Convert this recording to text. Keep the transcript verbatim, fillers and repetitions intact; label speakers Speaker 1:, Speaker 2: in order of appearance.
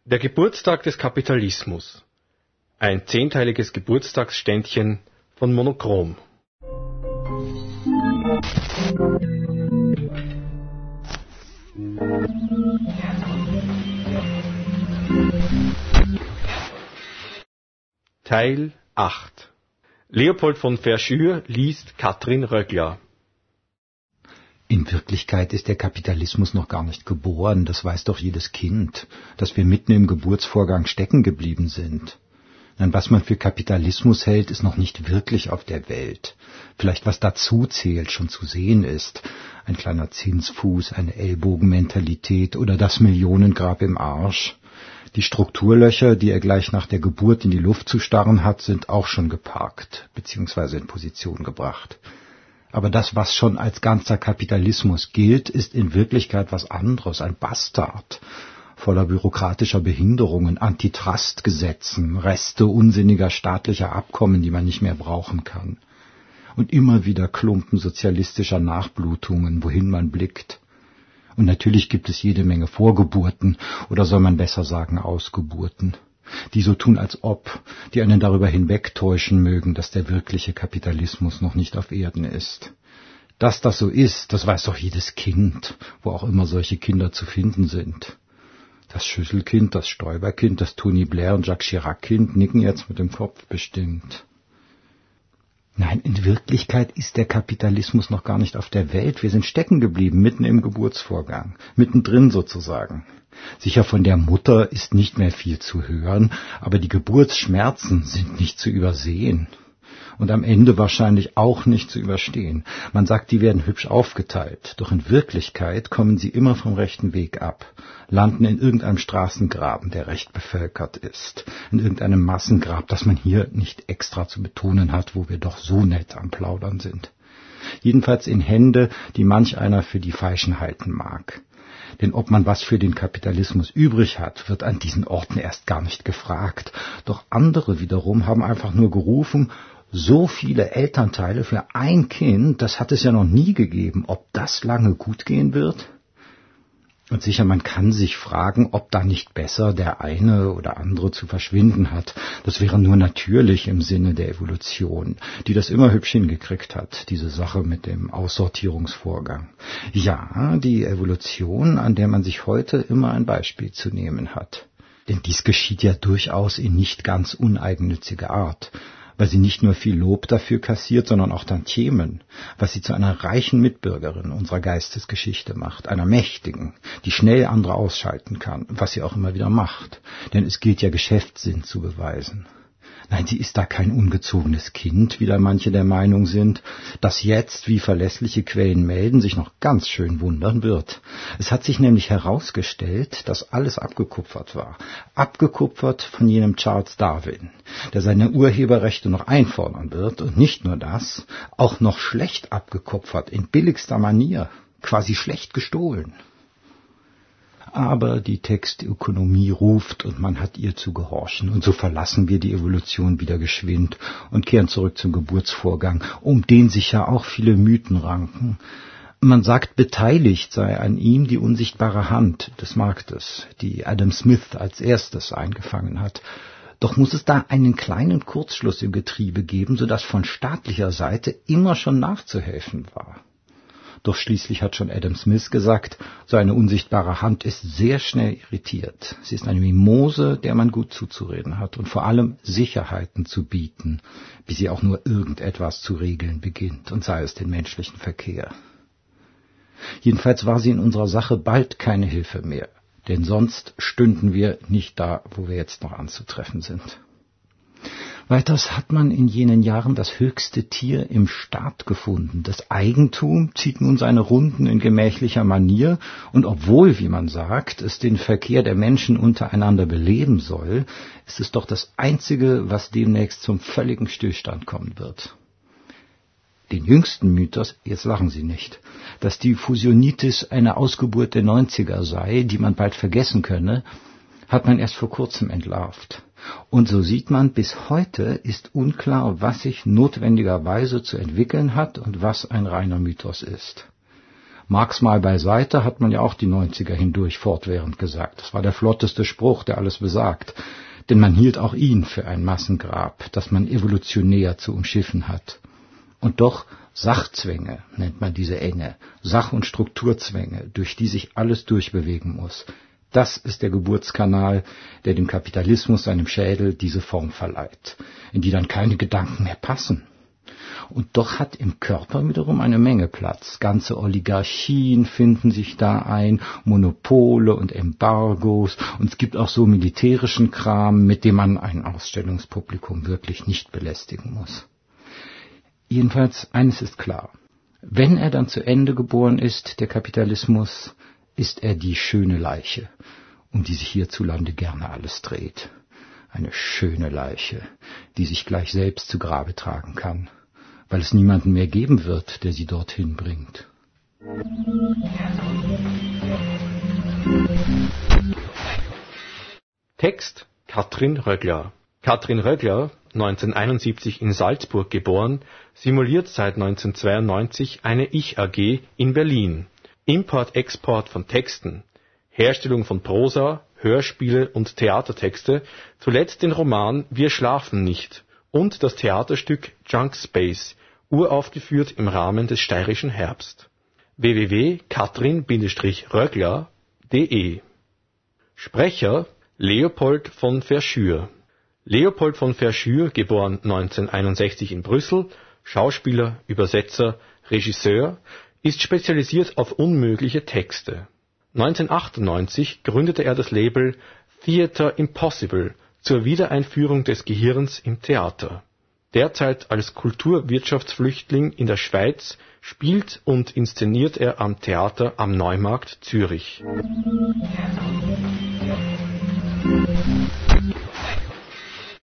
Speaker 1: Der Geburtstag des Kapitalismus. Ein zehnteiliges Geburtstagsständchen von Monochrom. Teil acht. Leopold von Verschuur liest Katrin Röggler.
Speaker 2: In Wirklichkeit ist der Kapitalismus noch gar nicht geboren, das weiß doch jedes Kind, dass wir mitten im Geburtsvorgang stecken geblieben sind. Nein, was man für Kapitalismus hält, ist noch nicht wirklich auf der Welt. Vielleicht was dazu zählt, schon zu sehen ist. Ein kleiner Zinsfuß, eine Ellbogenmentalität oder das Millionengrab im Arsch. Die Strukturlöcher, die er gleich nach der Geburt in die Luft zu starren hat, sind auch schon geparkt, beziehungsweise in Position gebracht. Aber das, was schon als ganzer Kapitalismus gilt, ist in Wirklichkeit was anderes, ein Bastard, voller bürokratischer Behinderungen, Antitrustgesetzen, Reste unsinniger staatlicher Abkommen, die man nicht mehr brauchen kann. Und immer wieder Klumpen sozialistischer Nachblutungen, wohin man blickt. Und natürlich gibt es jede Menge Vorgeburten, oder soll man besser sagen Ausgeburten, die so tun als ob, die einen darüber hinwegtäuschen mögen, dass der wirkliche Kapitalismus noch nicht auf Erden ist. Dass das so ist, das weiß doch jedes Kind, wo auch immer solche Kinder zu finden sind. Das Schüsselkind, das Stoiberkind, das Tony Blair und Jacques Chirac-Kind nicken jetzt mit dem Kopf bestimmt. Nein, in Wirklichkeit ist der Kapitalismus noch gar nicht auf der Welt. Wir sind stecken geblieben, mitten im Geburtsvorgang, mittendrin sozusagen. Sicher, von der Mutter ist nicht mehr viel zu hören, aber die Geburtsschmerzen sind nicht zu übersehen. Und am Ende wahrscheinlich auch nicht zu überstehen. Man sagt, die werden hübsch aufgeteilt, doch in Wirklichkeit kommen sie immer vom rechten Weg ab, landen in irgendeinem Straßengraben, der recht bevölkert ist, in irgendeinem Massengrab, das man hier nicht extra zu betonen hat, wo wir doch so nett am Plaudern sind. Jedenfalls in Hände, die manch einer für die Falschen halten mag. Denn ob man was für den Kapitalismus übrig hat, wird an diesen Orten erst gar nicht gefragt. Doch andere wiederum haben einfach nur gerufen, so viele Elternteile für ein Kind, das hat es ja noch nie gegeben. Ob das lange gut gehen wird? Und sicher, man kann sich fragen, ob da nicht besser der eine oder andere zu verschwinden hat. Das wäre nur natürlich im Sinne der Evolution, die das immer hübsch hingekriegt hat, diese Sache mit dem Aussortierungsvorgang. Ja, die Evolution, an der man sich heute immer ein Beispiel zu nehmen hat. Denn dies geschieht ja durchaus in nicht ganz uneigennütziger Art, weil sie nicht nur viel Lob dafür kassiert, sondern auch Tantiemen, was sie zu einer reichen Mitbürgerin unserer Geistesgeschichte macht, einer mächtigen, die schnell andere ausschalten kann, was sie auch immer wieder macht, denn es gilt ja Geschäftssinn zu beweisen. Nein, sie ist da kein ungezogenes Kind, wie da manche der Meinung sind, das jetzt, wie verlässliche Quellen melden, sich noch ganz schön wundern wird. Es hat sich nämlich herausgestellt, dass alles abgekupfert war. Abgekupfert von jenem Charles Darwin, der seine Urheberrechte noch einfordern wird. Und nicht nur das, auch noch schlecht abgekupfert, in billigster Manier, quasi schlecht gestohlen. Aber die Textökonomie ruft und man hat ihr zu gehorchen. Und so verlassen wir die Evolution wieder geschwind und kehren zurück zum Geburtsvorgang, um den sich ja auch viele Mythen ranken. Man sagt, beteiligt sei an ihm die unsichtbare Hand des Marktes, die Adam Smith als erstes eingefangen hat. Doch muss es da einen kleinen Kurzschluss im Getriebe geben, sodass von staatlicher Seite immer schon nachzuhelfen war. Doch schließlich hat schon Adam Smith gesagt, so eine unsichtbare Hand ist sehr schnell irritiert. Sie ist eine Mimose, der man gut zuzureden hat und vor allem Sicherheiten zu bieten, bis sie auch nur irgendetwas zu regeln beginnt, und sei es den menschlichen Verkehr. Jedenfalls war sie in unserer Sache bald keine Hilfe mehr, denn sonst stünden wir nicht da, wo wir jetzt noch anzutreffen sind. Weiters hat man in jenen Jahren das höchste Tier im Staat gefunden. Das Eigentum zieht nun seine Runden in gemächlicher Manier, und obwohl, wie man sagt, es den Verkehr der Menschen untereinander beleben soll, ist es doch das Einzige, was demnächst zum völligen Stillstand kommen wird. Den jüngsten Mythos, jetzt lachen Sie nicht, dass die Fusionitis eine Ausgeburt der Neunziger sei, die man bald vergessen könne, hat man erst vor kurzem entlarvt. Und so sieht man, bis heute ist unklar, was sich notwendigerweise zu entwickeln hat und was ein reiner Mythos ist. Marx mal beiseite, hat man ja auch die neunziger hindurch fortwährend gesagt. Das war der flotteste Spruch, der alles besagt. Denn man hielt auch ihn für ein Massengrab, das man evolutionär zu umschiffen hat. Und doch Sachzwänge nennt man diese Enge, Sach- und Strukturzwänge, durch die sich alles durchbewegen muss. Das ist der Geburtskanal, der dem Kapitalismus, seinem Schädel, diese Form verleiht, in die dann keine Gedanken mehr passen. Und doch hat im Körper wiederum eine Menge Platz. Ganze Oligarchien finden sich da ein, Monopole und Embargos. Und es gibt auch so militärischen Kram, mit dem man ein Ausstellungspublikum wirklich nicht belästigen muss. Jedenfalls, eines ist klar. Wenn er dann zu Ende geboren ist, der Kapitalismus, ist er die schöne Leiche, um die sich hierzulande gerne alles dreht. Eine schöne Leiche, die sich gleich selbst zu Grabe tragen kann, weil es niemanden mehr geben wird, der sie dorthin bringt.
Speaker 1: Text Katrin Röggler. Katrin Röggler, neunzehnhunderteinundsiebzig in Salzburg geboren, simuliert seit neunzehnhundertzweiundneunzig eine Ich-A G in Berlin. Import-Export von Texten, Herstellung von Prosa, Hörspiele und Theatertexte, zuletzt den Roman Wir schlafen nicht und das Theaterstück Junk Space, uraufgeführt im Rahmen des Steirischen Herbst. w w w punkt katrin röggler punkt de Sprecher Leopold von Verschür. Leopold von Verschür, geboren neunzehnhunderteinundsechzig in Brüssel, Schauspieler, Übersetzer, Regisseur, ist spezialisiert auf unmögliche Texte. neunzehnhundertachtundneunzig gründete er das Label Theatre Impossible zur Wiedereinführung des Gehirns im Theater. Derzeit als Kulturwirtschaftsflüchtling in der Schweiz spielt und inszeniert er am Theater am Neumarkt Zürich.